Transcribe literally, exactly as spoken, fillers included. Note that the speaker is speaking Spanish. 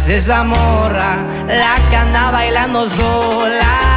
es esa morra la que anda bailando sola.